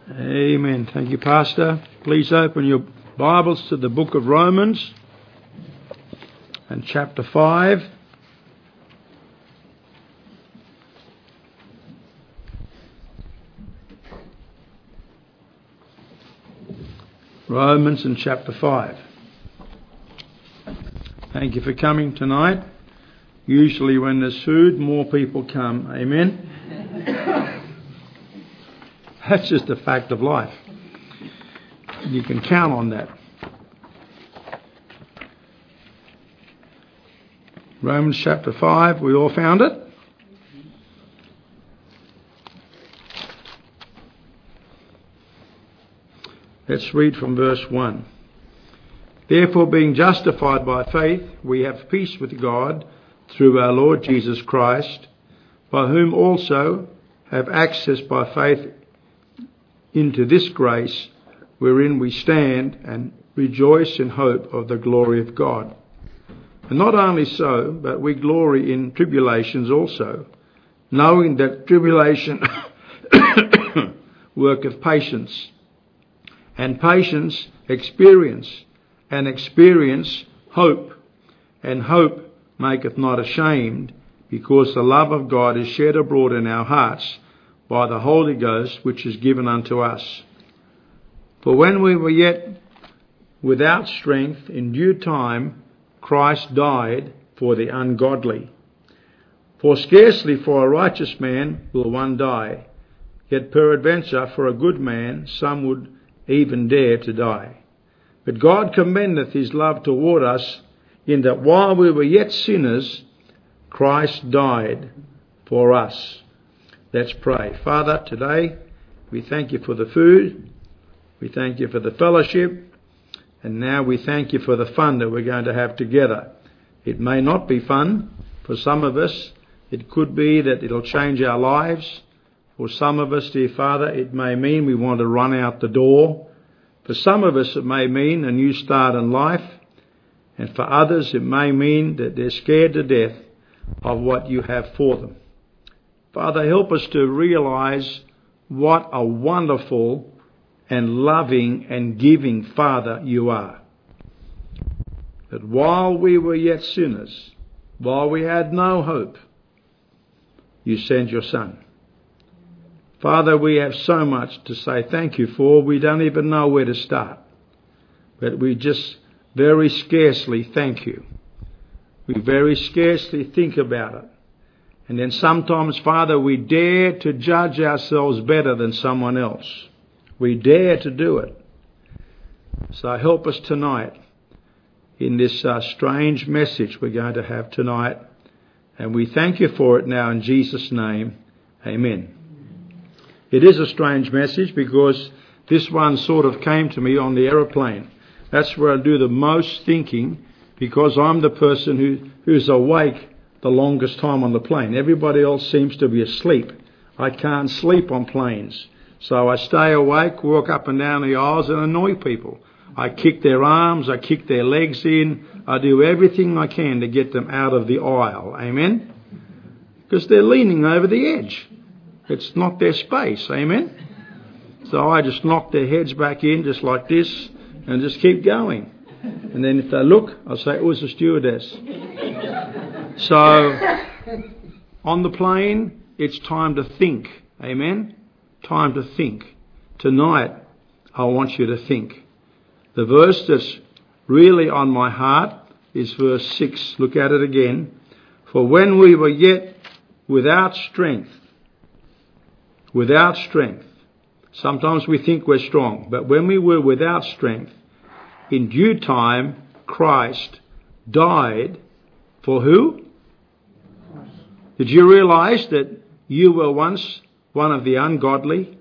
Amen. Thank you, Pastor. Please open your Bibles to the book of Romans and chapter 5. Romans and chapter 5. Thank you for coming tonight. Usually when there's food, more people come. Amen. That's just a fact of life. You can count on that. Romans chapter 5, we all found it? Let's read from verse 1. Therefore, being justified by faith, we have peace with God through our Lord Jesus Christ, by whom also have access by faith into this grace wherein we stand and rejoice in hope of the glory of God. And not only so, but we glory in tribulations also, knowing that tribulation worketh patience, and patience experience, and experience hope, and hope maketh not ashamed, because the love of God is shed abroad in our hearts by the Holy Ghost, which is given unto us. For when we were yet without strength, in due time Christ died for the ungodly. For scarcely for a righteous man will one die, yet peradventure for a good man some would even dare to die. But God commendeth his love toward us, in that while we were yet sinners, Christ died for us. Let's pray. Father, today we thank you for the food, we thank you for the fellowship, and now we thank you for the fun that we're going to have together. It may not be fun for some of us. It could be that it'll change our lives. For some of us, dear Father, it may mean we want to run out the door. For some of us, it may mean a new start in life. And for others, it may mean that they're scared to death of what you have for them. Father, help us to realize what a wonderful and loving and giving Father you are. That while we were yet sinners, while we had no hope, you sent your Son. Father, we have so much to say thank you for. We don't even know where to start. But we just very scarcely thank you. We very scarcely think about it. And then sometimes, Father, we dare to judge ourselves better than someone else. We dare to do it. So help us tonight in this strange message we're going to have tonight. And we thank you for it now in Jesus' name. Amen. It is a strange message because this one sort of came to me on the aeroplane. That's where I do the most thinking, because I'm the person who's awake the longest time on the plane. Everybody else seems to be asleep. I can't sleep on planes. So I stay awake, walk up and down the aisles and annoy people. I kick their arms, I kick their legs in. I do everything I can to get them out of the aisle. Amen? Because they're leaning over the edge. It's not their space. Amen? So I just knock their heads back in just like this and just keep going. And then if they look, I'll say, it was a stewardess. So on the plane, it's time to think. Amen? Time to think. Tonight, I want you to think. The verse that's really on my heart is verse 6. Look at it again. For when we were yet without strength, sometimes we think we're strong, but when we were without strength, in due time, Christ died for who? Did you realize that you were once one of the ungodly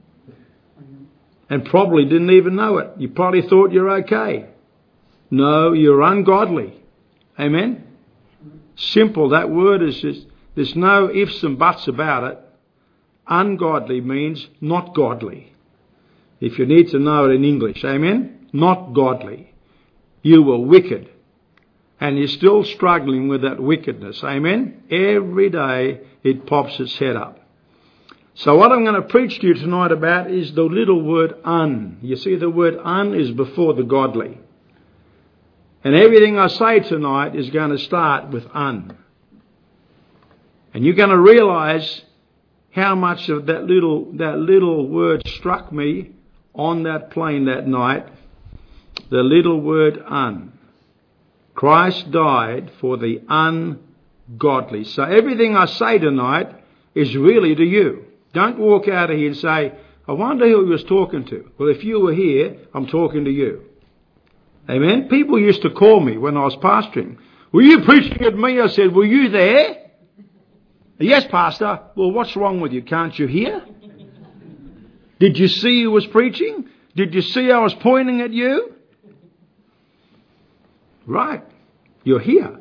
and probably didn't even know it? You probably thought you're okay. No, you're ungodly. Amen? Simple. That word is just, there's no ifs and buts about it. Ungodly means not godly. If you need to know it in English. Amen? Not godly. You were wicked. And you're still struggling with that wickedness. Amen? Every day it pops its head up. So what I'm going to preach to you tonight about is the little word un. You see, the word un is before the godly. And everything I say tonight is going to start with un. And you're going to realise how much of that little word struck me on that plane that night. The little word un. Christ died for the ungodly. So everything I say tonight is really to you. Don't walk out of here and say, I wonder who he was talking to. Well, if you were here, I'm talking to you. Amen? People used to call me when I was pastoring. Were you preaching at me? I said, were you there? Yes, Pastor. Well, what's wrong with you? Can't you hear? Did you see who was preaching? Did you see I was pointing at you? Right. You're here.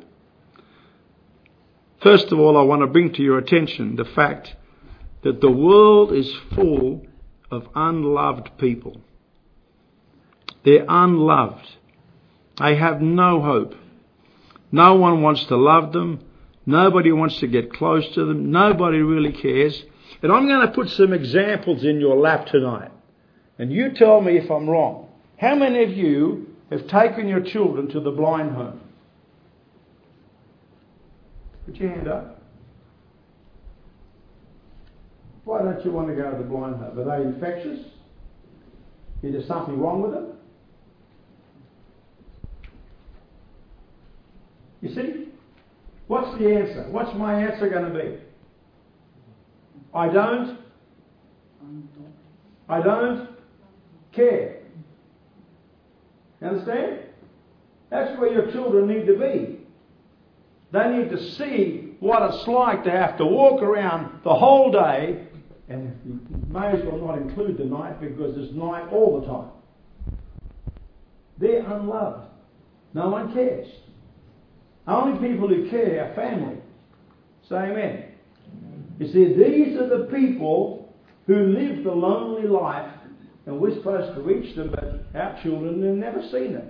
First of all, I want to bring to your attention the fact that the world is full of unloved people. They're unloved. They have no hope. No one wants to love them. Nobody wants to get close to them. Nobody really cares. And I'm going to put some examples in your lap tonight. And you tell me if I'm wrong. How many of you have taken your children to the blind home? Put your hand up. Why don't you want to go to the blind home? Are they infectious? Is there something wrong with them? You see? What's the answer? What's my answer going to be? I don't care. You understand? That's where your children need to be. They need to see what it's like to have to walk around the whole day, and you may as well not include the night because there's night all the time. They're unloved. No one cares. Only people who care are family. Say amen. You see, these are the people who live the lonely life, and we're supposed to reach them, but our children have never seen it.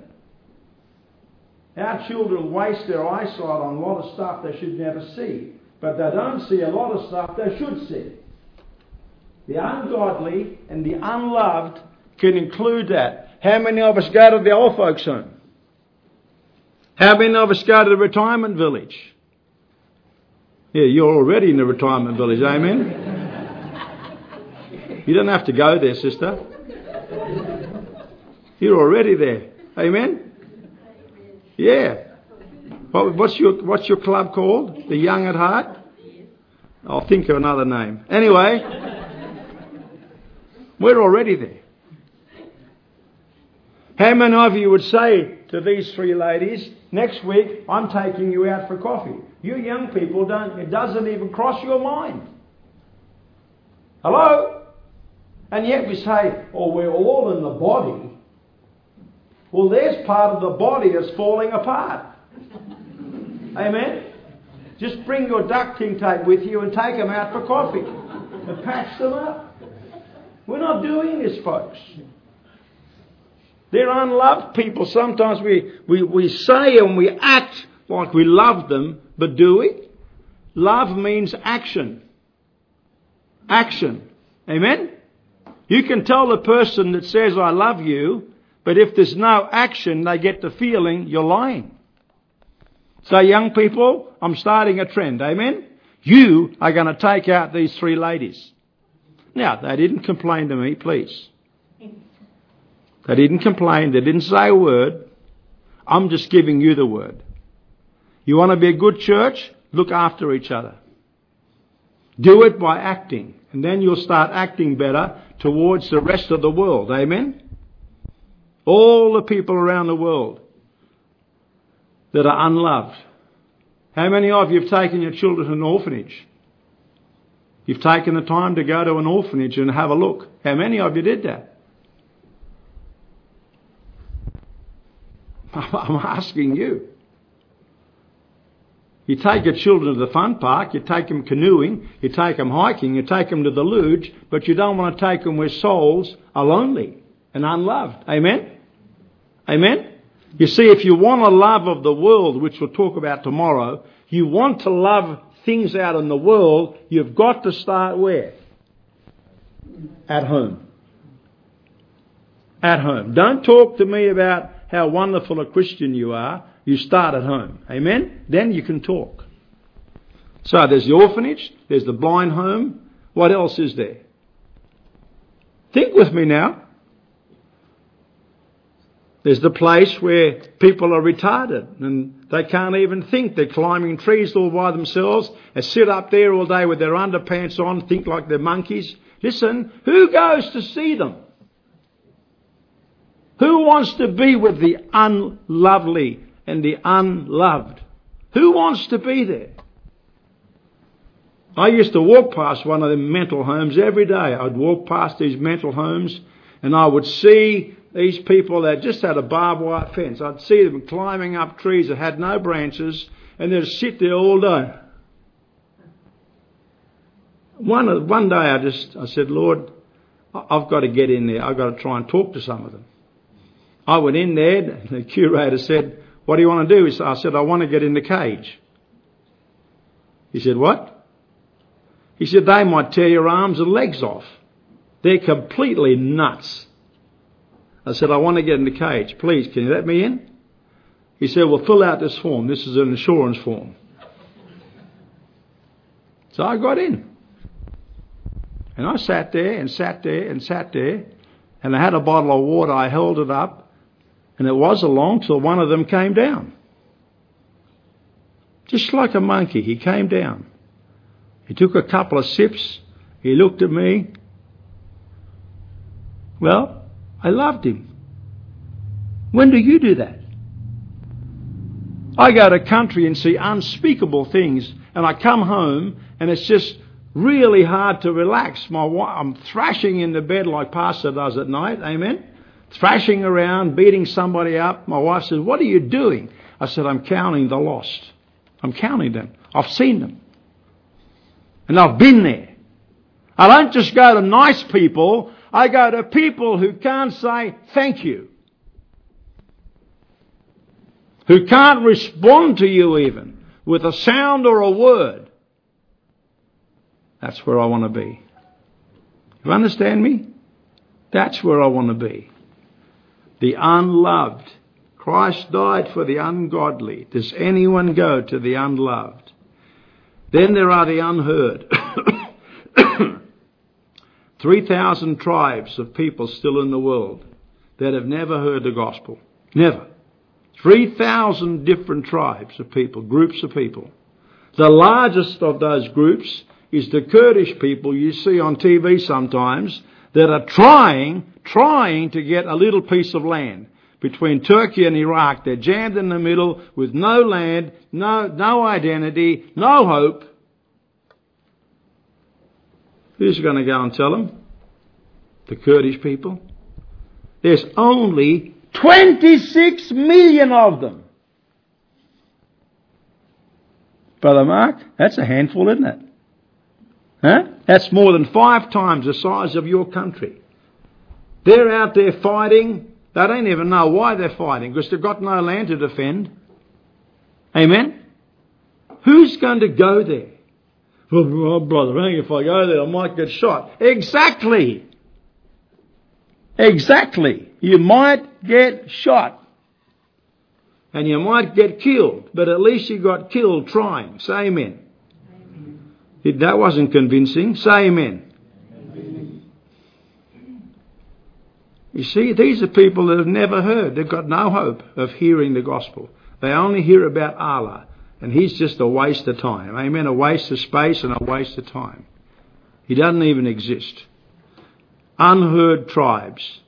Our children waste their eyesight on a lot of stuff they should never see, but they don't see a lot of stuff they should see. The ungodly and the unloved can include that. How many of us go to the old folks' home? How many of us go to the retirement village? Yeah, you're already in the retirement village, amen? You don't have to go there, sister. You're already there, amen? Yeah. What's your club called? The Young at Heart? I'll think of another name. Anyway, we're already there. How many of you would say to these three ladies, next week I'm taking you out for coffee? You young people it doesn't even cross your mind. Hello? And yet we say, oh, we're all in the body. Well, there's part of the body that's falling apart. Amen? Just bring your ducting tape with you and take them out for coffee and patch them up. We're not doing this, folks. They're unloved people. Sometimes we say and we act like we love them, but do we? Love means action. Action. Amen? You can tell the person that says, I love you, but if there's no action, they get the feeling you're lying. So young people, I'm starting a trend. Amen? You are going to take out these three ladies. Now, they didn't complain to me, please. They didn't complain. They didn't say a word. I'm just giving you the word. You want to be a good church? Look after each other. Do it by acting. And then you'll start acting better towards the rest of the world. Amen? All the people around the world that are unloved. How many of you have taken your children to an orphanage? You've taken the time to go to an orphanage and have a look. How many of you did that? I'm asking you. You take your children to the fun park, you take them canoeing, you take them hiking, you take them to the luge, but you don't want to take them where souls are lonely and unloved. Amen? Amen? You see, if you want a love of the world, which we'll talk about tomorrow, you want to love things out in the world, you've got to start where? At home. At home. Don't talk to me about how wonderful a Christian you are. You start at home. Amen? Then you can talk. So there's the orphanage. There's the blind home. What else is there? Think with me now. There's the place where people are retarded and they can't even think. They're climbing trees all by themselves. They sit up there all day with their underpants on, think like they're monkeys. Listen, who goes to see them? Who wants to be with the unlovely and the unloved? Who wants to be there? I used to walk past one of them mental homes every day. I'd walk past these mental homes and I would see these people that just had a barbed wire fence. I'd see them climbing up trees that had no branches and they'd sit there all day. One day I said, Lord, I've got to get in there. I've got to try and talk to some of them. I went in there and the curator said, what do you want to do? I said, I want to get in the cage. He said, what? He said, they might tear your arms and legs off. They're completely nuts. I said, I want to get in the cage. Please, can you let me in? He said, well, fill out this form. This is an insurance form. So I got in. And I sat there and sat there and sat there. And I had a bottle of water. I held it up. And it wasn't long till one of them came down. Just like a monkey, he came down. He took a couple of sips. He looked at me. Well, I loved him. When do you do that? I go to country and see unspeakable things, and I come home and it's just really hard to relax. I'm thrashing in the bed like Pastor does at night, amen? Thrashing around, beating somebody up. My wife says, what are you doing? I said, I'm counting the lost. I'm counting them. I've seen them. And I've been there. I don't just go to nice people. I go to people who can't say thank you. Who can't respond to you even with a sound or a word. That's where I want to be. You understand me? That's where I want to be. The unloved. Christ died for the ungodly. Does anyone go to the unloved? Then there are the unheard. 3,000 tribes of people still in the world that have never heard the gospel. Never. 3,000 different tribes of people, groups of people. The largest of those groups is the Kurdish people you see on TV sometimes that are trying to get a little piece of land. Between Turkey and Iraq, they're jammed in the middle with no land, no identity, no hope. Who's going to go and tell them? The Kurdish people. There's only 26 million of them. Brother Mark, that's a handful, isn't it? Huh? That's more than 5 times the size of your country. They're out there fighting. They don't even know why they're fighting because they've got no land to defend. Amen? Who's going to go there? Oh, brother, if I go there I might get shot. Exactly. You might get shot. And you might get killed. But at least you got killed trying. Say amen. That wasn't convincing. Say amen. You see, these are people that have never heard. They've got no hope of hearing the gospel. They only hear about Allah. And He's just a waste of time. Amen. A waste of space and a waste of time. He doesn't even exist. Unheard tribes.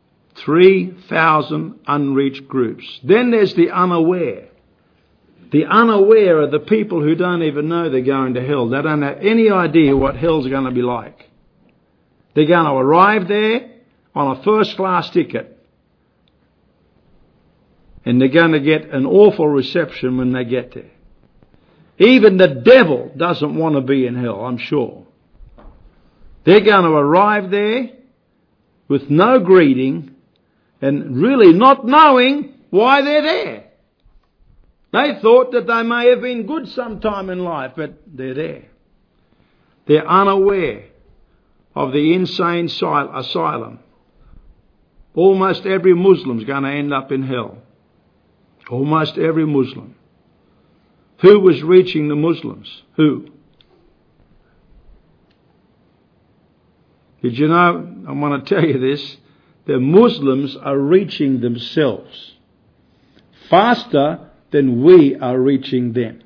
3,000 unreached groups. Then there's the unaware. The unaware are the people who don't even know they're going to hell. They don't have any idea what hell's going to be like. They're going to arrive there on a first-class ticket. And they're going to get an awful reception when they get there. Even the devil doesn't want to be in hell, I'm sure. They're going to arrive there with no greeting and really not knowing why they're there. They thought that they may have been good sometime in life, but they're there. They're unaware of the insane asylum. Almost every Muslim's going to end up in hell. Almost every Muslim. Who was reaching the Muslims? Who? Did you know, I want to tell you this, the Muslims are reaching themselves faster than we are reaching them.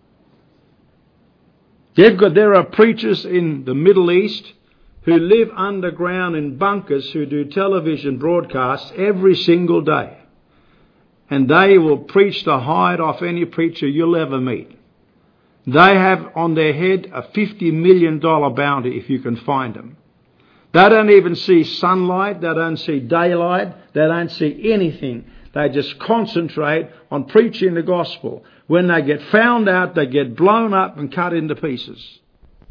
There are preachers in the Middle East who live underground in bunkers who do television broadcasts every single day. And they will preach the hide off any preacher you'll ever meet. They have on their head a $50 million bounty if you can find them. They don't even see sunlight, they don't see daylight, they don't see anything. They just concentrate on preaching the gospel. When they get found out, they get blown up and cut into pieces.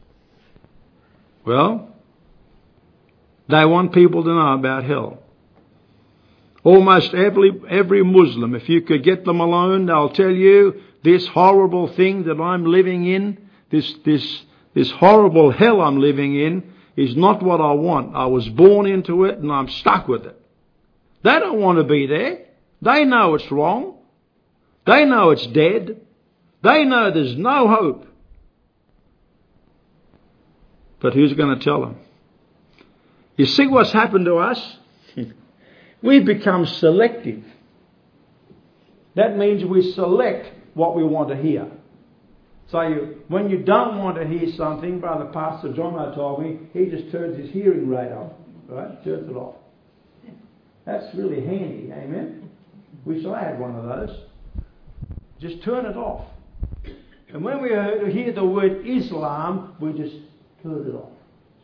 Well, they want people to know about hell. Almost every Muslim, if you could get them alone, they'll tell you this horrible thing that I'm living in, this horrible hell I'm living in, is not what I want. I was born into it and I'm stuck with it. They don't want to be there. They know it's wrong. They know it's dead. They know there's no hope. But who's going to tell them? You see what's happened to us? We've become selective. That means we select what we want to hear. So when you don't want to hear something, Brother Pastor Jono told me, he just turns his hearing rate off. Right? Turns it off. That's really handy, amen? Wish I had one of those. Just turn it off. And when we hear the word Islam, we just turn it off.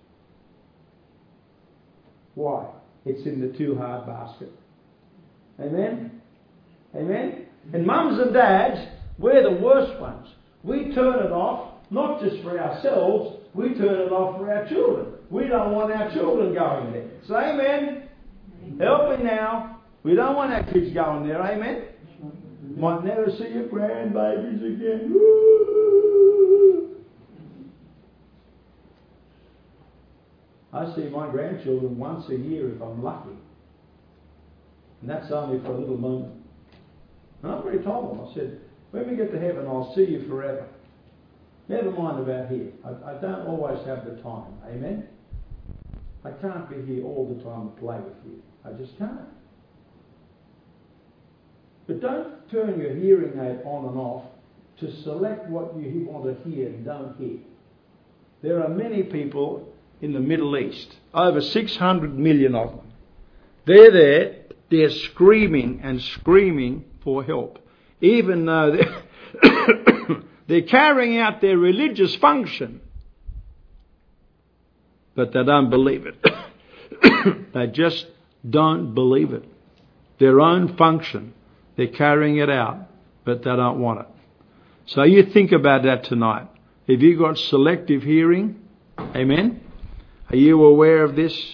Why? It's in the too hard basket. Amen? Amen? And mums and dads, we're the worst ones. We turn it off, not just for ourselves, we turn it off for our children. We don't want our children going there. Say amen. Help me now. We don't want our kids going there, amen? Might never see your grandbabies again. Woo! I see my grandchildren once a year if I'm lucky. And that's only for a little moment. And I've already told them, I said, when we get to heaven, I'll see you forever. Never mind about here. I don't always have the time. Amen? I can't be here all the time to play with you. I just can't. But don't turn your hearing aid on and off to select what you want to hear and don't hear. There are many people in the Middle East, over 600 million of them. They're there, they're screaming and screaming for help. Even though they're carrying out their religious function. But they don't believe it. They just don't believe it. Their own function. They're carrying it out, but they don't want it. So you think about that tonight. Have you got selective hearing? Amen? Are you aware of this?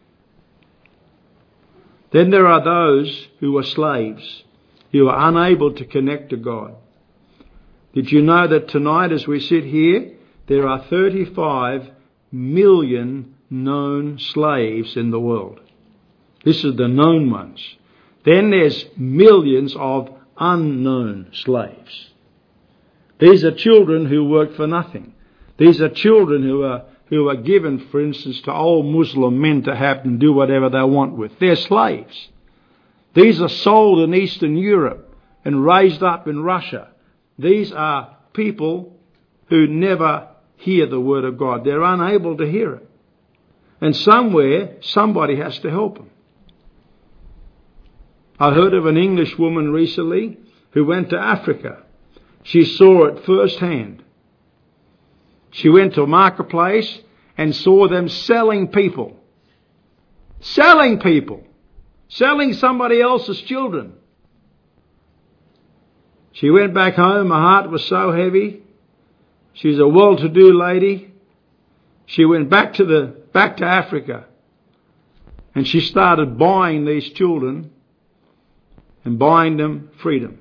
Then there are those who are slaves, who are unable to connect to God. Did you know that tonight as we sit here, there are 35 million known slaves in the world? This is the known ones. Then there's millions of unknown slaves. These are children who work for nothing. These are children who are given, for instance, to old Muslim men to have and do whatever they want with. They're slaves. These are sold in Eastern Europe and raised up in Russia. These are people who never hear the word of God. They're unable to hear it. And somewhere, somebody has to help them. I heard of an English woman recently who went to Africa. She saw it firsthand. She went to a marketplace and saw them selling people. Selling people. Selling somebody else's children. She went back home. Her heart was so heavy. She's a well-to-do lady. She went back to Africa. And she started buying these children and buying them freedom.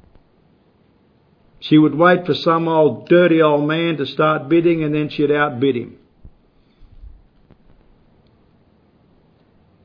She would wait for some old dirty old man to start bidding and then she'd outbid him.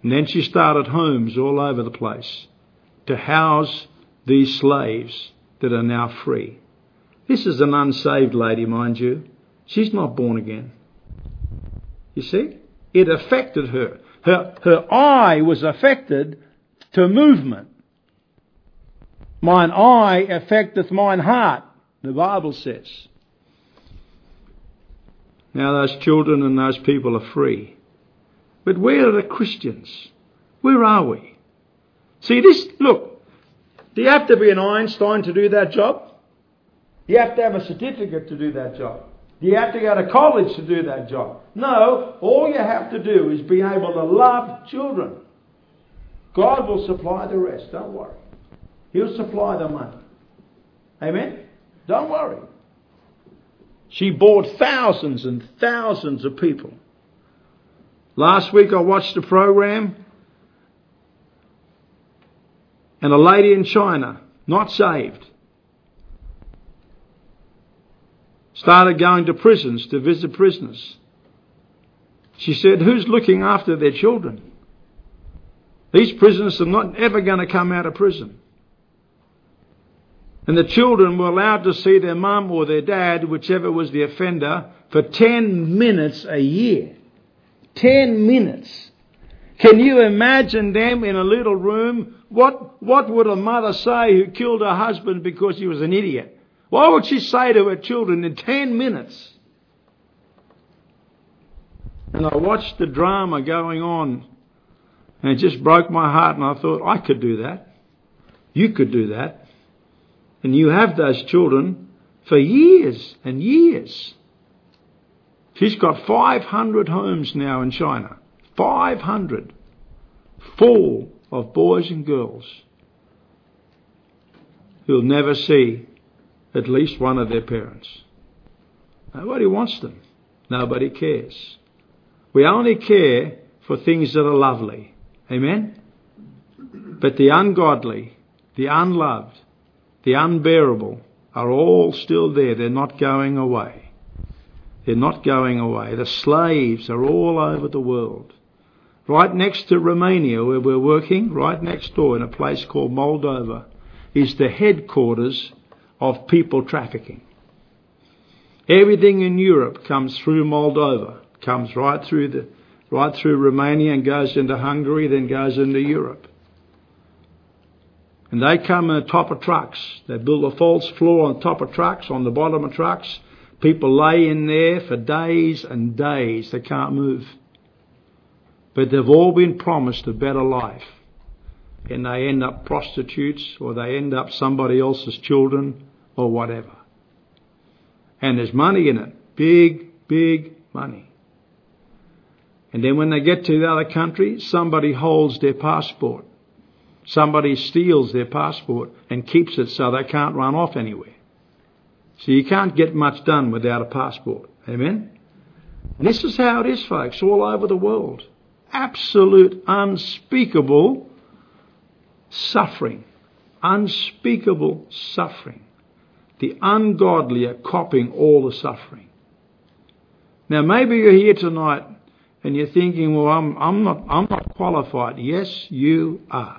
And then she started homes all over the place to house these slaves that are now free. This is an unsaved lady, mind you. She's not born again. You see? It affected her. Her eye was affected to movement. Mine eye affecteth mine heart, the Bible says. Now those children and those people are free. But where are the Christians? Where are we? See this, look, do you have to be an Einstein to do that job? Do you have to have a certificate to do that job? Do you have to go to college to do that job? No, all you have to do is be able to love children. God will supply the rest, don't worry. He'll supply the money. Amen? Don't worry. She bought thousands and thousands of people. Last week I watched a program, and a lady in China, not saved, started going to prisons to visit prisoners. She said, who's looking after their children? These prisoners are not ever going to come out of prison. And the children were allowed to see their mum or their dad, whichever was the offender, for 10 minutes a year. 10 minutes. Can you imagine them in a little room? What would a mother say who killed her husband because he was an idiot? What would she say to her children in 10 minutes? And I watched the drama going on, and it just broke my heart, and I thought, I could do that. You could do that. And you have those children for years and years. She's got 500 homes now in China. 500. Full of boys and girls who'll never see at least one of their parents. Nobody wants them. Nobody cares. We only care for things that are lovely. Amen? But the ungodly, the unloved, the unbearable are all still there. They're not going away. They're not going away. The slaves are all over the world. Right next to Romania, where we're working, right next door in a place called Moldova, is the headquarters of people trafficking. Everything in Europe comes through Moldova, comes right through Romania and goes into Hungary, then goes into Europe. And they come on top of trucks. They build a false floor on top of trucks, on the bottom of trucks. People lay in there for days and days. They can't move. But they've all been promised a better life. And they end up prostitutes, or they end up somebody else's children, or whatever. And there's money in it. Big, big money. And then when they get to the other country, somebody holds their passport. Somebody steals their passport and keeps it so they can't run off anywhere. So you can't get much done without a passport. Amen? And this is how it is, folks, all over the world. Absolute, unspeakable suffering. Unspeakable suffering. The ungodly are copying all the suffering. Now maybe you're here tonight and you're thinking, well, I'm not qualified. Yes, you are.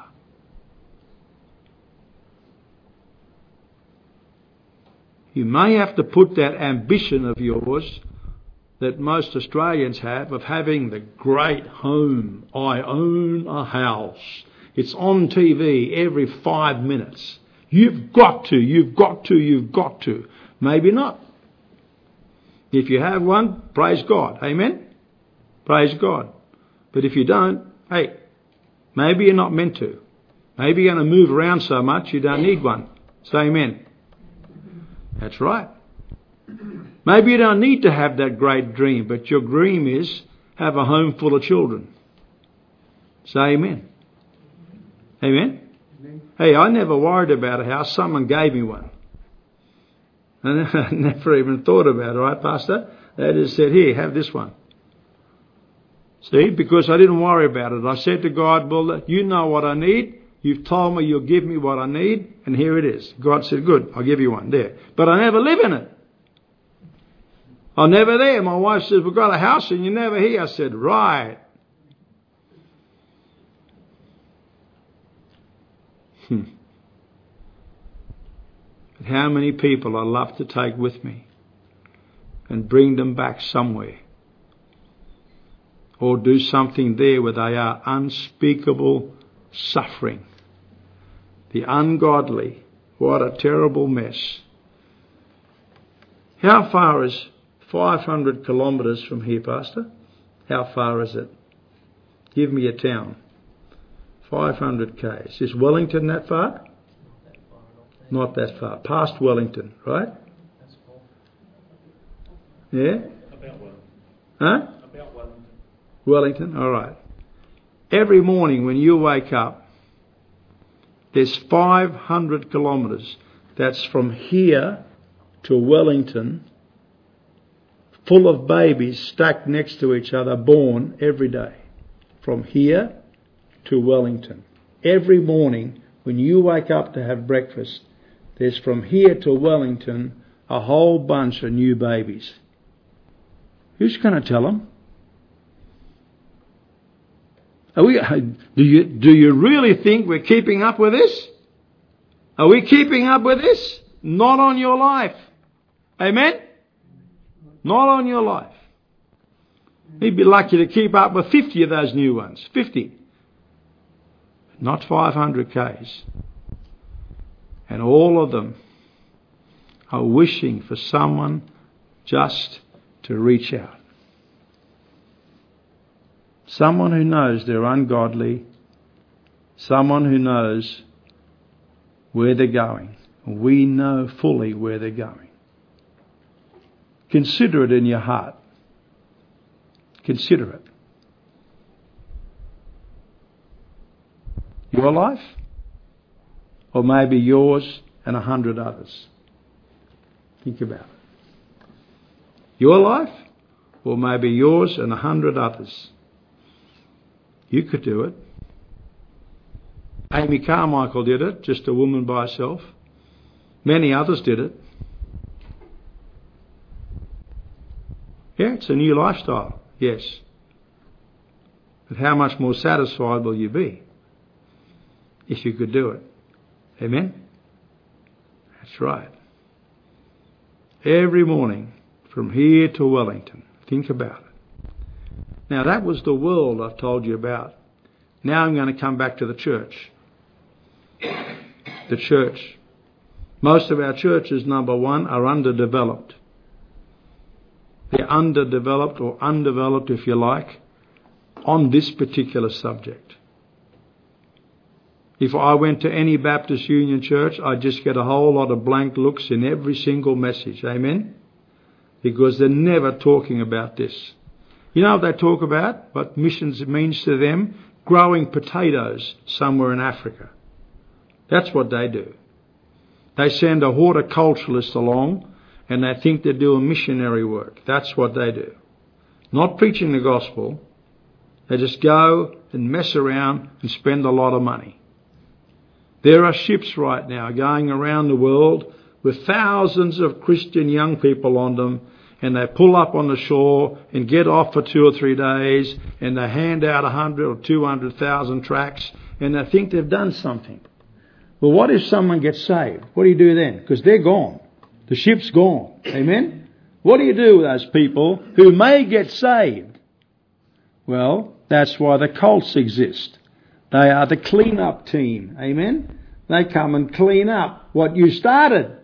You may have to put that ambition of yours that most Australians have of having the great home. I own a house. It's on TV every 5 minutes. You've got to. Maybe not. If you have one, praise God. Amen? Praise God. But if you don't, hey, maybe you're not meant to. Maybe you're going to move around so much you don't need one. Say amen. That's right. Maybe you don't need to have that great dream, but your dream is have a home full of children. Say amen. Amen? Amen. Hey, I never worried about a house. Someone gave me one. I never even thought about it, right, Pastor? They just said, here, have this one. See, because I didn't worry about it. I said to God, well, you know what I need. You've told me you'll give me what I need, and here it is. God said, good, I'll give you one there. But I never live in it. I'm never there. My wife says, we've got a house and you're never here. I said, right. But how many people I love to take with me and bring them back somewhere, or do something there where they are unspeakable suffering. The ungodly, what a terrible mess. How far is 500 kilometres from here, Pastor? How far is it? Give me a town. 500 k's. Is Wellington that far? Not that far. Past Wellington, right? Yeah? About Wellington. Huh? About Wellington. Wellington, all right. Every morning when you wake up, there's 500 kilometres. That's from here to Wellington, full of babies stacked next to each other, born every day. From here to Wellington. Every morning when you wake up to have breakfast, there's from here to Wellington a whole bunch of new babies. Who's going to tell them? Do you really think we're keeping up with this? Are we keeping up with this? Not on your life. Amen? Not on your life. You'd be lucky to keep up with 50 of those new ones. 50. Not 500 k's. And all of them are wishing for someone just to reach out. Someone who knows they're ungodly. Someone who knows where they're going. We know fully where they're going. Consider it in your heart. Consider it. Your life? Or maybe yours and 100 others. Think about it. Your life? Or maybe yours and 100 others. You could do it. Amy Carmichael did it, just a woman by herself. Many others did it. Yeah, it's a new lifestyle, yes. But how much more satisfied will you be if you could do it? Amen? That's right. Every morning from here to Wellington. Think about it. Now that was the world I've told you about. Now I'm going to come back to the church. The church. Most of our churches, number one, are underdeveloped. They're underdeveloped or undeveloped, if you like, on this particular subject. If I went to any Baptist Union church, I'd just get a whole lot of blank looks in every single message. Amen? Because they're never talking about this. You know what they talk about? What missions means to them? Growing potatoes somewhere in Africa. That's what they do. They send a horticulturalist along and they think they're doing missionary work. That's what they do. Not preaching the gospel. They just go and mess around and spend a lot of money. There are ships right now going around the world with thousands of Christian young people on them, and they pull up on the shore and get off for 2 or 3 days, and they hand out 100 or 200,000 tracts, and they think they've done something. Well, what if someone gets saved? What do you do then? Because they're gone. The ship's gone. Amen? What do you do with those people who may get saved? Well, that's why the cults exist. They are the clean-up team. Amen? They come and clean up what you started.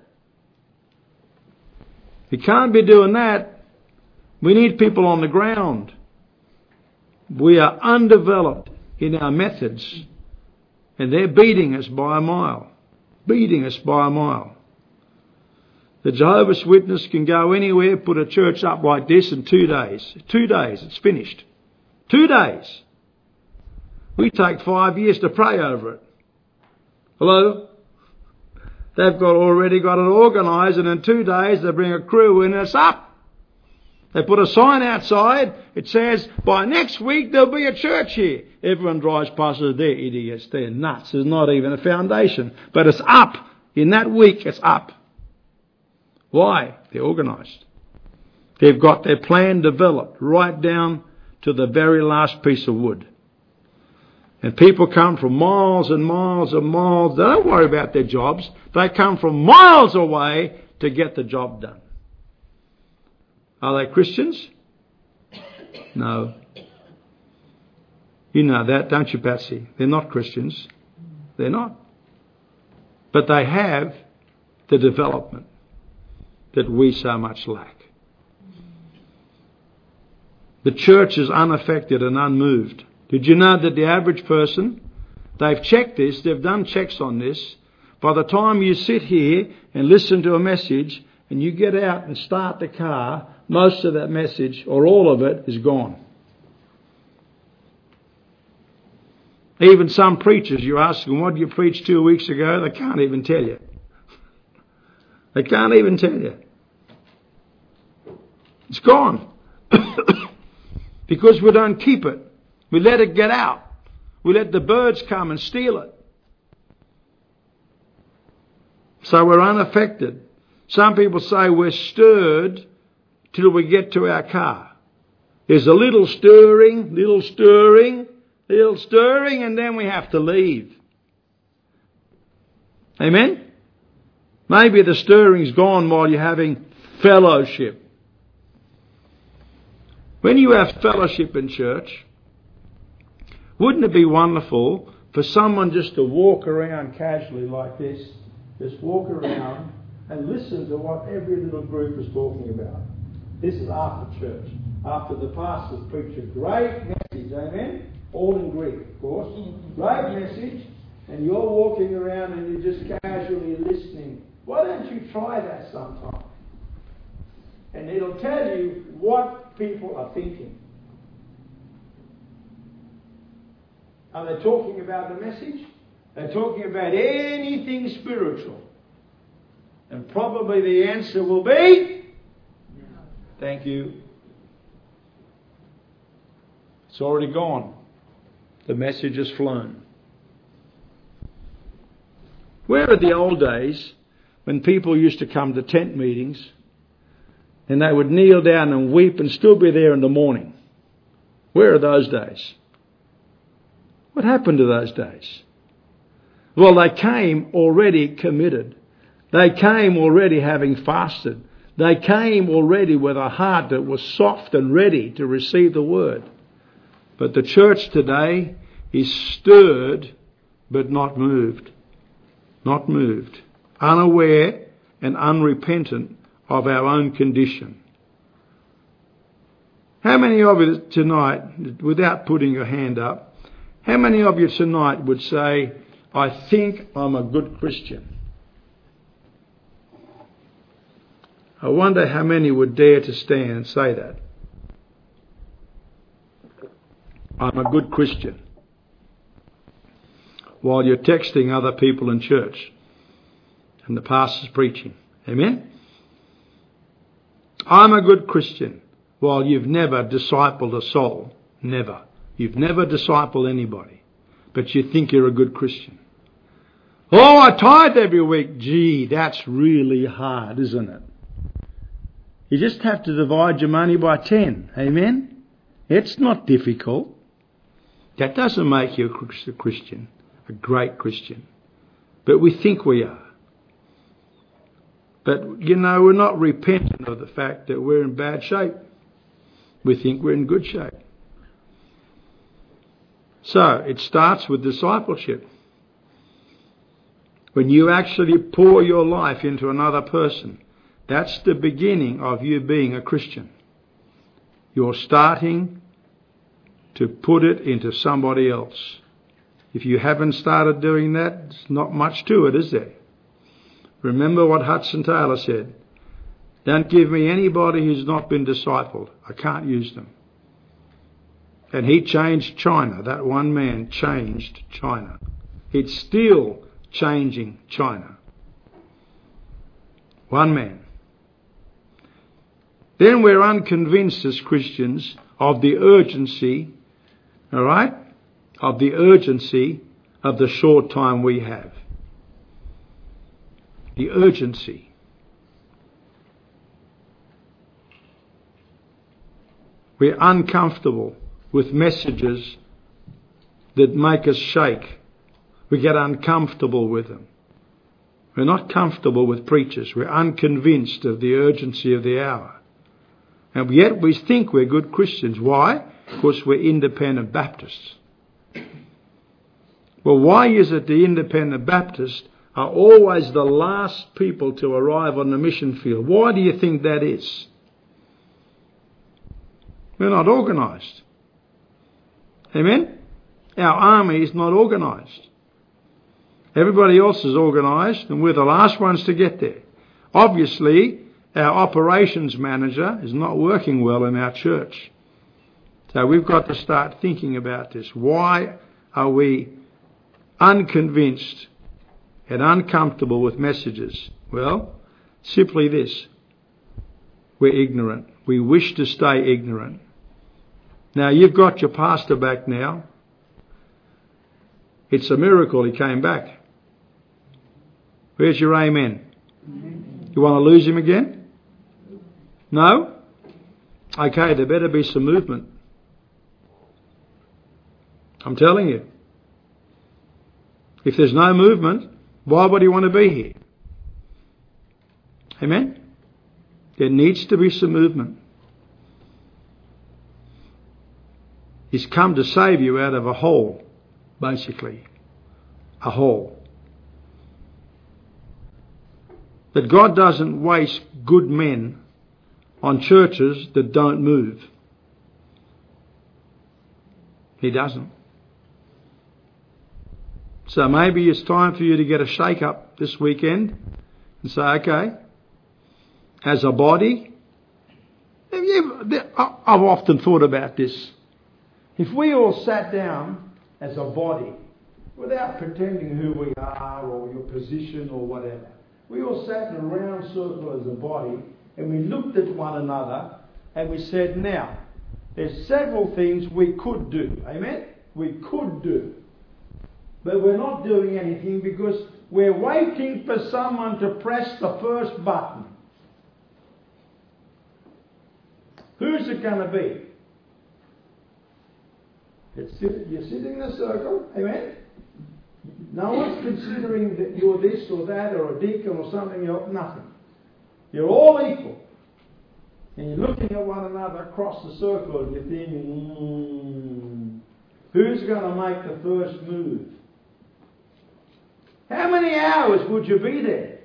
You can't be doing that. We need people on the ground. We are undeveloped in our methods. And they're beating us by a mile. Beating us by a mile. The Jehovah's Witness can go anywhere, put a church up like this in 2 days. 2 days, it's finished. 2 days. We take 5 years to pray over it. Hello? They've already got it organised, and in 2 days they bring a crew in and it's up. They put a sign outside. It says, by next week there'll be a church here. Everyone drives past it. They're idiots. They're nuts. There's not even a foundation. But it's up. In that week it's up. Why? They're organised. They've got their plan developed right down to the very last piece of wood. And people come from miles and miles and miles. They don't worry about their jobs. They come from miles away to get the job done. Are they Christians? No. You know that, don't you, Patsy? They're not Christians. They're not. But they have the development that we so much lack. The church is unaffected and unmoved. Did you know that the average person, they've checked this, they've done checks on this. By the time you sit here and listen to a message and you get out and start the car, most of that message, or all of it, is gone. Even some preachers, you ask them, what did you preach 2 weeks ago? They can't even tell you. They can't even tell you. It's gone. Because we don't keep it. We let it get out. We let the birds come and steal it. So we're unaffected. Some people say we're stirred till we get to our car. There's a little stirring, and then we have to leave. Amen? Maybe the stirring's gone while you're having fellowship. When you have fellowship in church, wouldn't it be wonderful for someone just to walk around casually like this, just walk around and listen to what every little group is talking about? This is after church, after the pastor's preached a great message, amen? All in Greek, of course. Great message, and you're walking around and you're just casually listening. Why don't you try that sometime? And it'll tell you what people are thinking. Are they talking about the message? They're talking about anything spiritual. And probably the answer will be, no. Thank you. It's already gone. The message has flown. Where are the old days when people used to come to tent meetings and they would kneel down and weep and still be there in the morning? Where are those days? What happened to those days? Well, they came already committed. They came already having fasted. They came already with a heart that was soft and ready to receive the word. But the church today is stirred but not moved. Not moved. Unaware and unrepentant of our own condition. How many of you tonight, without putting your hand up, how many of you tonight would say, I think I'm a good Christian? I wonder how many would dare to stand and say that. I'm a good Christian. While you're texting other people in church and the pastor's preaching. Amen? I'm a good Christian while you've never discipled a soul. Never. You've never discipled anybody. But you think you're a good Christian. Oh, I tithe every week. Gee, that's really hard, isn't it? You just have to divide your money by 10. Amen? It's not difficult. That doesn't make you a Christian, a great Christian. But we think we are. But, you know, we're not repentant of the fact that we're in bad shape. We think we're in good shape. So, it starts with discipleship. When you actually pour your life into another person, that's the beginning of you being a Christian. You're starting to put it into somebody else. If you haven't started doing that, there's not much to it, is there? Remember what Hudson Taylor said. Don't give me anybody who's not been discipled. I can't use them. And he changed China. That one man changed China. It's still changing China. One man. Then we're unconvinced as Christians of the urgency, all right, of the urgency of the short time we have. The urgency. We're uncomfortable with messages that make us shake. We get uncomfortable with them. We're not comfortable with preachers. We're unconvinced of the urgency of the hour. And yet we think we're good Christians. Why? Because we're independent Baptists. Well, why is it the independent Baptists are always the last people to arrive on the mission field? Why do you think that is? We're not organised. Amen? Our army is not organised. Everybody else is organised and we're the last ones to get there. Obviously, our operations manager is not working well in our church. So we've got to start thinking about this. Why are we unconvinced and uncomfortable with messages? Well, simply this. We're ignorant. We wish to stay ignorant. Now, you've got your pastor back now. It's a miracle he came back. Where's your amen? You want to lose him again? No? Okay, there better be some movement. I'm telling you. If there's no movement, why would he want to be here? Amen? There needs to be some movement. He's come to save you out of a hole, basically. A hole. But God doesn't waste good men on churches that don't move. He doesn't. So maybe it's time for you to get a shake-up this weekend and say, okay, as a body, I've often thought about this. If we all sat down as a body, without pretending who we are or your position or whatever, we all sat in a round circle as a body and we looked at one another and we said, now, there's several things we could do. Amen? We could do. But we're not doing anything because we're waiting for someone to press the first button. Who's it going to be? You're sitting in a circle, amen? No one's considering that you're this or that or a deacon or something else, nothing. You're all equal. And you're looking at one another across the circle and you're thinking, who's going to make the first move? How many hours would you be there?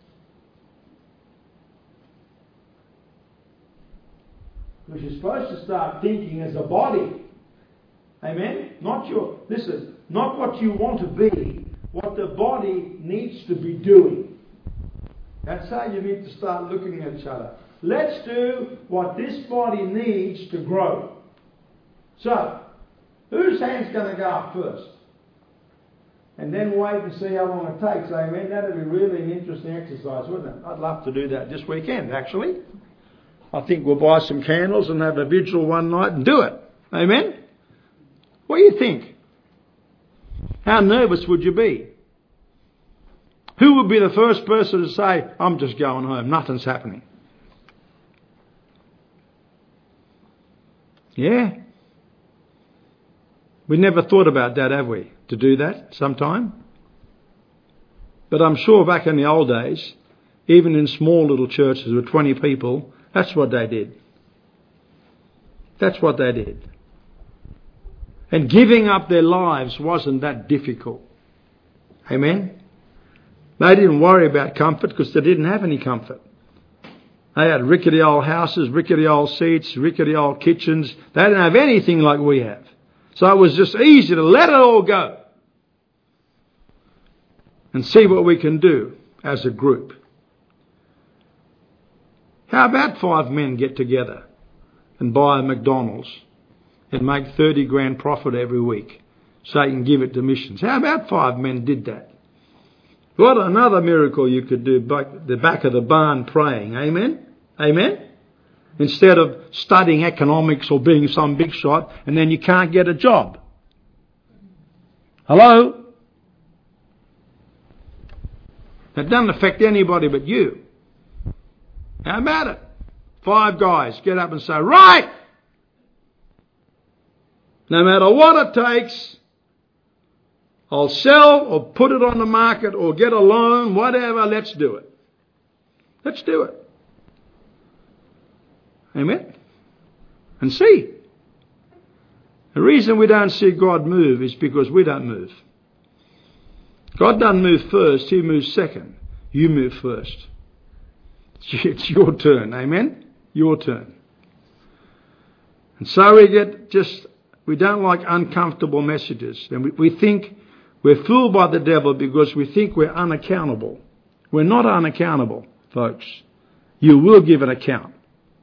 Because you're supposed to start thinking as a body. Amen? Not what you want to be, what the body needs to be doing. That's how you need to start looking at each other. Let's do what this body needs to grow. So, whose hand's going to go up first? And then wait and see how long it takes. Amen? That'd be really an interesting exercise, wouldn't it? I'd love to do that this weekend, actually. I think we'll buy some candles and have a vigil one night and do it. Amen? What do you think? How nervous would you be? Who would be the first person to say, I'm just going home, nothing's happening? Yeah. We never thought about that, have we? To do that sometime? But I'm sure back in the old days, even in small little churches with 20 people, that's what they did. That's what they did. And giving up their lives wasn't that difficult. Amen? They didn't worry about comfort because they didn't have any comfort. They had rickety old houses, rickety old seats, rickety old kitchens. They didn't have anything like we have. So it was just easy to let it all go and see what we can do as a group. How about 5 men get together and buy a McDonald's and make 30 grand profit every week so you can give it to missions? How about 5 men did that? What another miracle you could do, the back of the barn praying. Amen? Amen? Instead of studying economics or being some big shot and then you can't get a job. Hello? That doesn't affect anybody but you. How about it? 5 guys get up and say, right! No matter what it takes, I'll sell or put it on the market or get a loan, whatever, let's do it. Let's do it. Amen? And see. The reason we don't see God move is because we don't move. God doesn't move first, He moves second. You move first. It's your turn, amen? Your turn. And so we don't like uncomfortable messages. And we think we're fooled by the devil because we think we're unaccountable. We're not unaccountable, folks. You will give an account.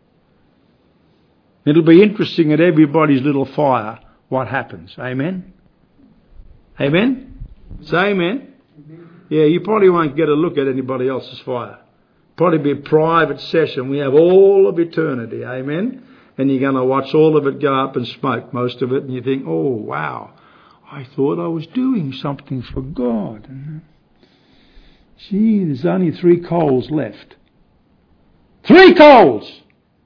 It'll be interesting at everybody's little fire what happens. Amen? Amen? Say amen. Yeah, you probably won't get a look at anybody else's fire. Probably be a private session. We have all of eternity. Amen? And you're going to watch all of it go up in smoke, most of it, and you think, oh, wow, I thought I was doing something for God. Gee, there's only 3 coals left. 3 coals!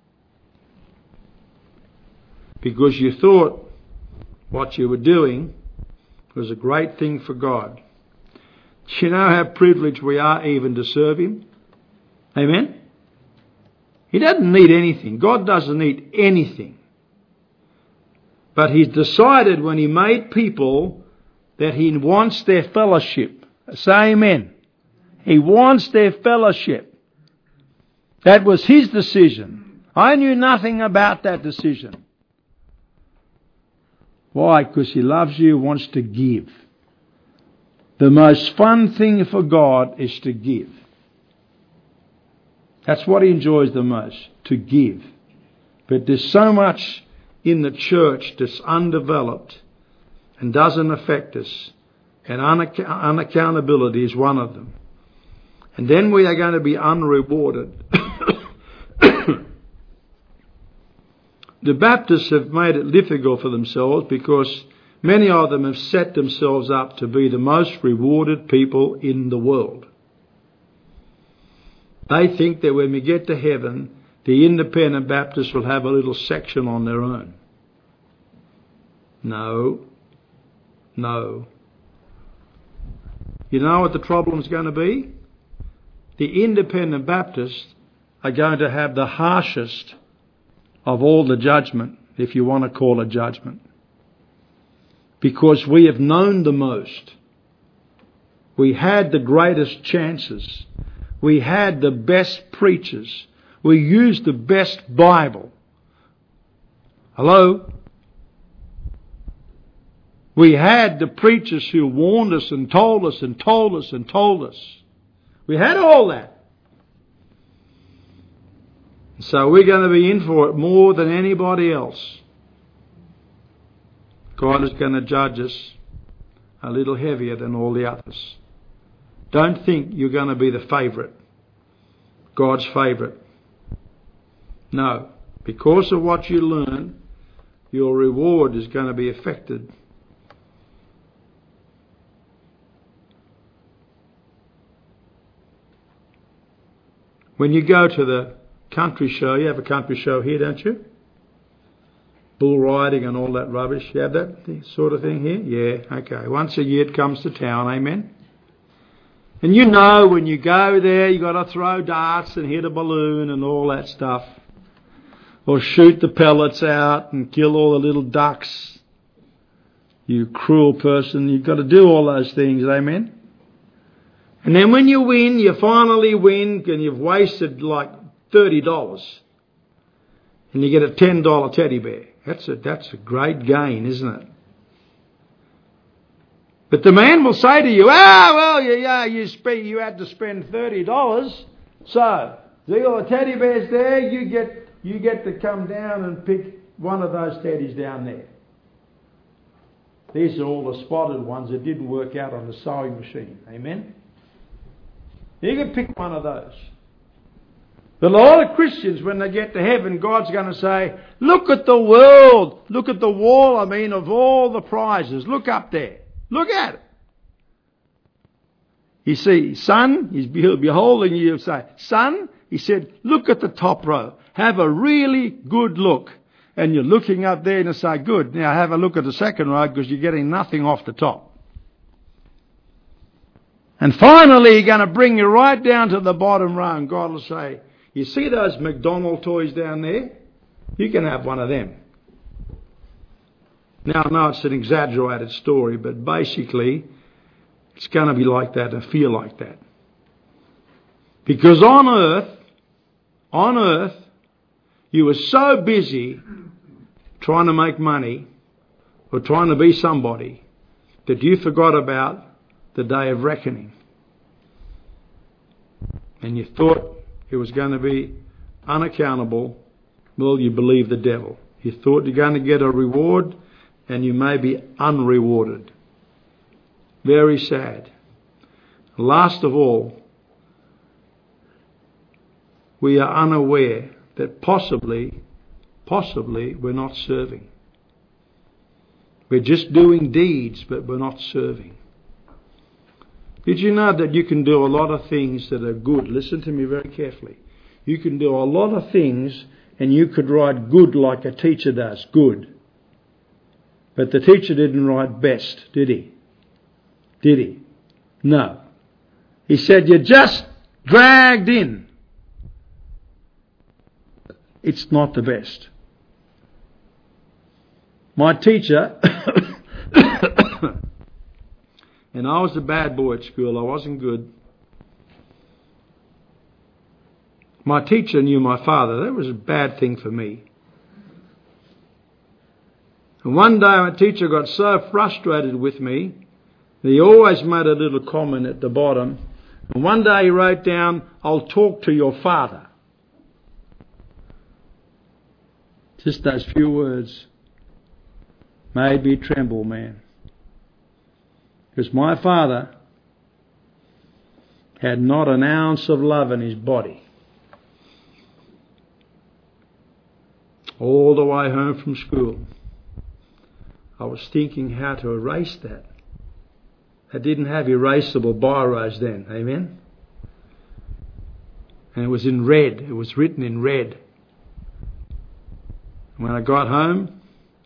Because you thought what you were doing was a great thing for God. Do you know how privileged we are even to serve Him? Amen? He doesn't need anything. God doesn't need anything. But He's decided when He made people that He wants their fellowship. Say amen. He wants their fellowship. That was His decision. I knew nothing about that decision. Why? Because He loves you, wants to give. The most fun thing for God is to give. That's what He enjoys the most, to give. But there's so much in the church that's undeveloped and doesn't affect us. And unaccountability is one of them. And then we are going to be unrewarded. The Baptists have made it difficult for themselves because many of them have set themselves up to be the most rewarded people in the world. They think that when we get to heaven, the independent Baptists will have a little section on their own. No. You know what the problem is going to be? The independent Baptists are going to have the harshest of all the judgment, if you want to call it judgment. Because we have known the most. We had the greatest chances. We had the best preachers. We used the best Bible. Hello? We had the preachers who warned us and told us and told us and told us. We had all that. So we're going to be in for it more than anybody else. God is going to judge us a little heavier than all the others. Don't think you're going to be the favourite, God's favourite. No, because of what you learn, your reward is going to be affected. When you go to the country show, you have a country show here, don't you? Bull riding and all that rubbish. You have that sort of thing here? Yeah, okay. Once a year it comes to town, amen? And you know when you go there, you got to throw darts and hit a balloon and all that stuff. Or shoot the pellets out and kill all the little ducks. You cruel person, you've got to do all those things, amen? And then when you win, you finally win and you've wasted like $30. And you get a $10 teddy bear. That's a great gain, isn't it? But the man will say to you, you had to spend $30. So, see all the teddy bears there? You get to come down and pick one of those teddies down there. These are all the spotted ones that didn't work out on the sewing machine. Amen? You can pick one of those. But a lot of Christians, when they get to heaven, God's going to say, look at the world. Look at the wall, of all the prizes. Look up there. Look at it. You see, son, he'll be holding you and say, son, he said, look at the top row. Have a really good look. And you're looking up there and you say, good. Now have a look at the second row because you're getting nothing off the top. And finally, He's going to bring you right down to the bottom row, and God will say, you see those McDonald toys down there? You can have one of them. Now, I know it's an exaggerated story, but basically, it's going to be like that and feel like that. Because on earth, you were so busy trying to make money or trying to be somebody that you forgot about the day of reckoning. And you thought it was going to be unaccountable. Well, you believe the devil. You thought you're going to get a reward, and you may be unrewarded. Very sad. Last of all, we are unaware that possibly we're not serving. We're just doing deeds, but we're not serving. Did you know that you can do a lot of things that are good? Listen to me very carefully. You can do a lot of things, and you could write good like a teacher does, good. But the teacher didn't write best, did he? Did he? No. He said, you're just dragged in. It's not the best. My teacher, and I was a bad boy at school, I wasn't good. My teacher knew my father. That was a bad thing for me. And one day my teacher got so frustrated with me that he always made a little comment at the bottom. And one day he wrote down, I'll talk to your father. Just those few words made me tremble, man. Because my father had not an ounce of love in his body. All the way home from school, I was thinking how to erase that. I didn't have erasable biros then, amen? And it was in red, it was written in red. When I got home,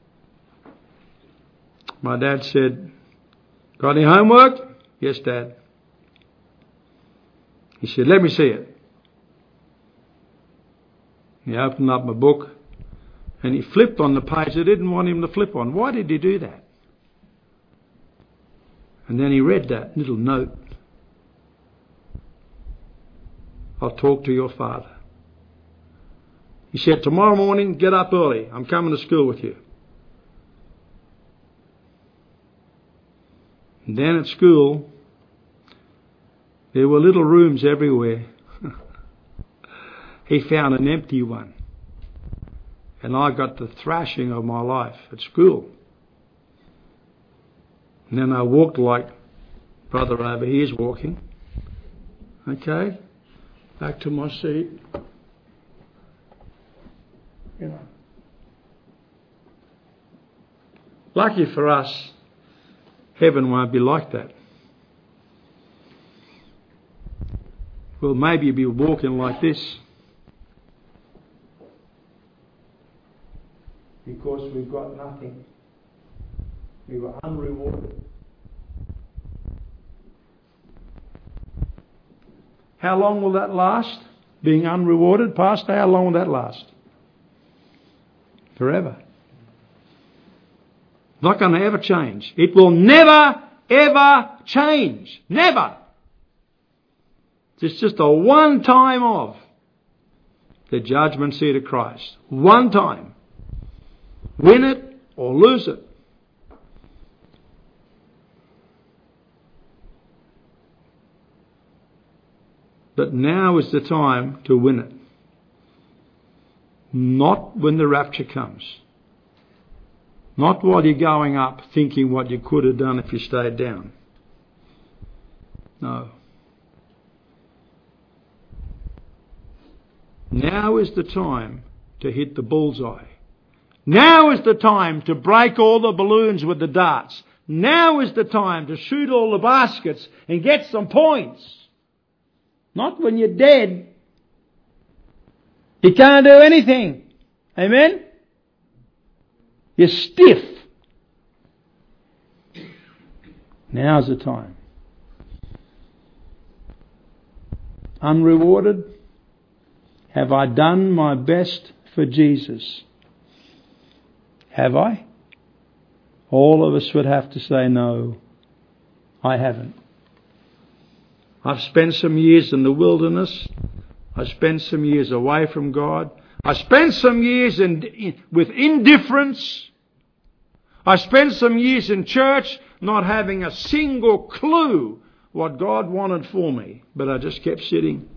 my dad said, got any homework? Yes, Dad. He said, let me see it. He opened up my book and he flipped on the page I didn't want him to flip on. Why did he do that? And then he read that little note. I'll talk to your father. He said, tomorrow morning, get up early. I'm coming to school with you. And then at school, there were little rooms everywhere. He found an empty one. And I got the thrashing of my life at school. And then I walked like brother over here's walking. Okay? Back to my seat. You know. Lucky for us, heaven won't be like that. We'll maybe be walking like this. Because we've got nothing. We were unrewarded. How long will that last? Being unrewarded, Pastor, how long will that last? Forever. Not going to ever change. It will never, ever change. Never. It's just a one time of the judgment seat of Christ. One time. Win it or lose it. But now is the time to win it. Not when the rapture comes. Not while you're going up thinking what you could have done if you stayed down. No. Now is the time to hit the bullseye. Now is the time to break all the balloons with the darts. Now is the time to shoot all the baskets and get some points. Not when you're dead. You can't do anything. Amen? You're stiff. Now's the time. Unrewarded? Have I done my best for Jesus? Have I? All of us would have to say no, I haven't. I've spent some years in the wilderness. I spent some years away from God. I spent some years with indifference. I spent some years in church not having a single clue what God wanted for me, but I just kept sitting.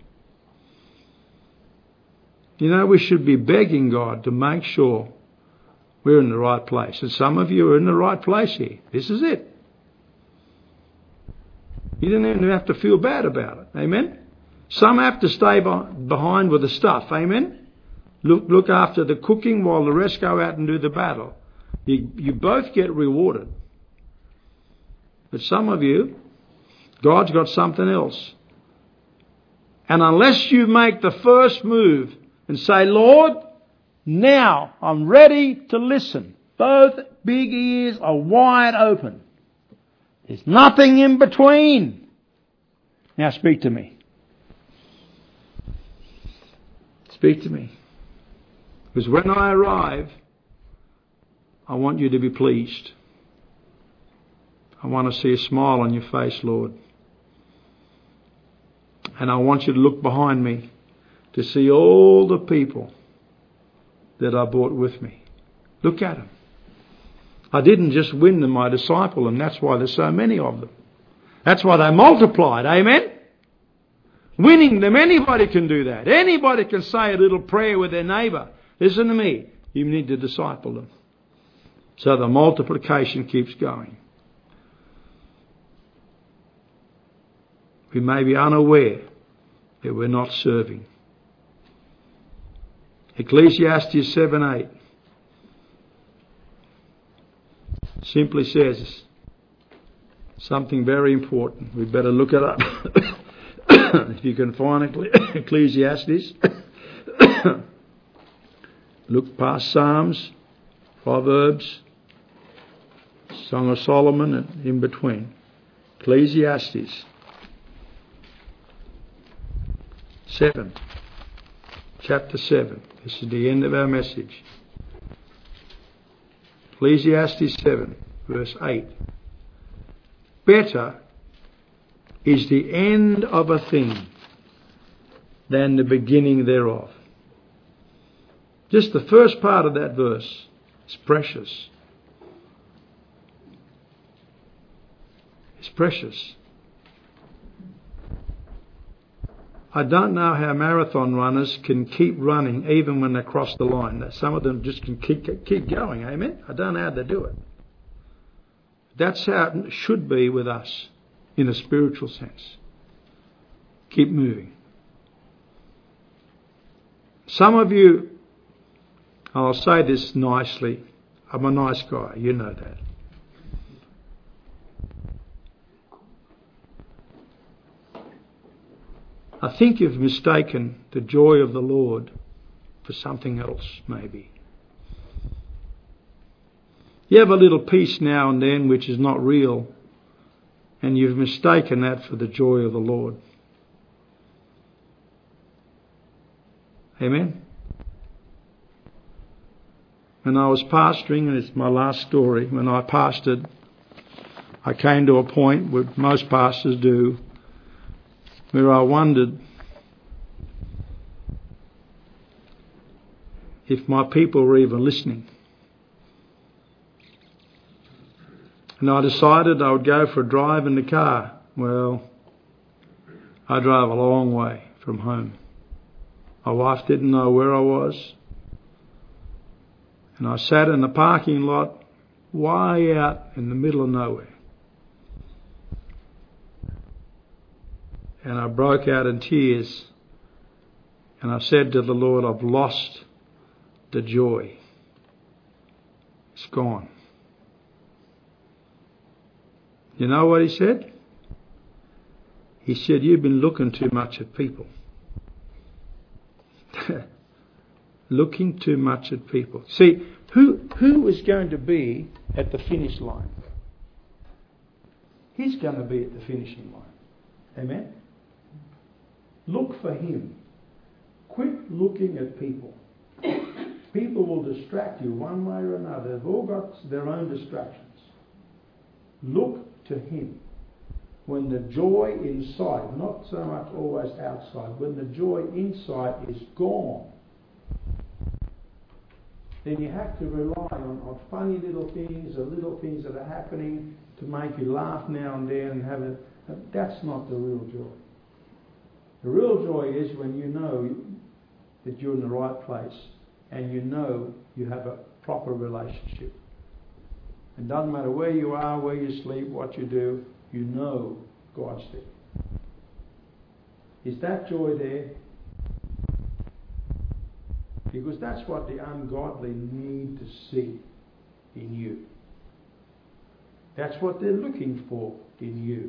You know, we should be begging God to make sure we're in the right place. And some of you are in the right place here. This is it. You don't even have to feel bad about it. Amen? Some have to stay behind with the stuff. Amen? Look after the cooking while the rest go out and do the battle. You both get rewarded. But some of you, God's got something else. And unless you make the first move and say, Lord, now I'm ready to listen. Both big ears are wide open. There's nothing in between. Now speak to me. Speak to me. Because when I arrive, I want you to be pleased. I want to see a smile on your face, Lord. And I want you to look behind me to see all the people that I brought with me. Look at them. I didn't just win them, I discipled them. That's why there's so many of them. That's why they multiplied. Amen? Winning them, anybody can do that. Anybody can say a little prayer with their neighbour. Listen to me. You need to disciple them. So the multiplication keeps going. We may be unaware that we're not serving. Ecclesiastes 7:8 simply says something very important. We better look it up. If you can find Ecclesiastes, look past Psalms, Proverbs, Song of Solomon, and in between. Ecclesiastes 7. Chapter 7. This is the end of our message. Ecclesiastes 7, verse 8. Better is the end of a thing than the beginning thereof. Just the first part of that verse is precious. It's precious. I don't know how marathon runners can keep running even when they cross the line. Some of them just can keep going. Amen? I don't know how they do it. That's how it should be with us in a spiritual sense. Keep moving. Some of you, I'll say this nicely, I'm a nice guy, you know that. I think you've mistaken the joy of the Lord for something else, maybe. You have a little peace now and then which is not real, and you've mistaken that for the joy of the Lord. Amen? When I was pastoring, and it's my last story, when I pastored, I came to a point where most pastors do, where I wondered if my people were even listening. And I decided I would go for a drive in the car. Well, I drove a long way from home. My wife didn't know where I was. And I sat in the parking lot way out in the middle of nowhere. And I broke out in tears. And I said to the Lord, I've lost the joy. It's gone. You know what he said? He said, you've been looking too much at people. Looking too much at people. See, who is going to be at the finish line? He's going to be at the finishing line. Amen? Look for Him. Quit looking at people. People will distract you one way or another. They've all got their own distractions. Look to Him. When the joy inside, not so much always outside, when the joy inside is gone, then you have to rely on funny little things or little things that are happening to make you laugh now and then and have that's not the real joy. The real joy is when you know that you're in the right place and you know you have a proper relationship. It doesn't matter where you are, where you sleep, what you do, you know God's there. Is that joy there? Because that's what the ungodly need to see in you. That's what they're looking for in you.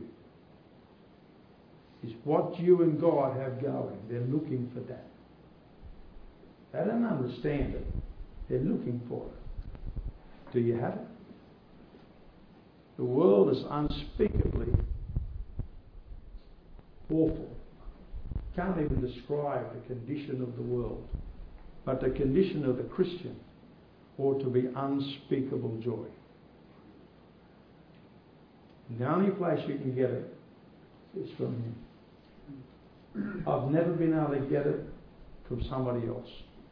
Is what you and God have going. They're looking for that. They don't understand it. They're looking for it. Do you have it? The world is unspeakably awful. Can't even describe the condition of the world. But the condition of the Christian ought to be unspeakable joy. And the only place you can get it is from Him. I've never been able to get it from somebody else.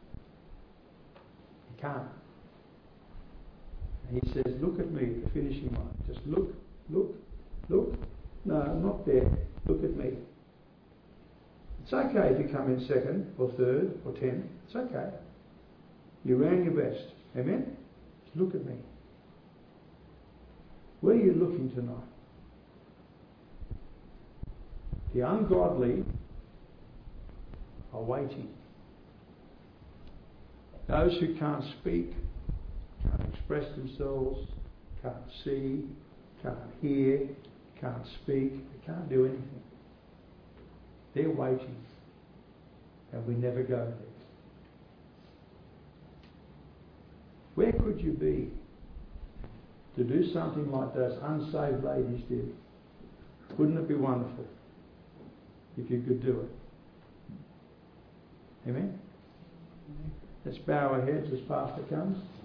You can't. And He says, look at me, the finishing line. Just look, look, look. No, I'm not there. Look at me. It's okay if you come in second or third or 10. It's okay. You ran your best. Amen? Just look at me. Where are you looking tonight? The ungodly are waiting. Those who can't speak, can't express themselves, can't see, can't hear, can't speak, they can't do anything. They're waiting. And we never go there. Where could you be to do something like those unsaved ladies did? Wouldn't it be wonderful if you could do it? Amen? Let's bow our heads as Pastor comes.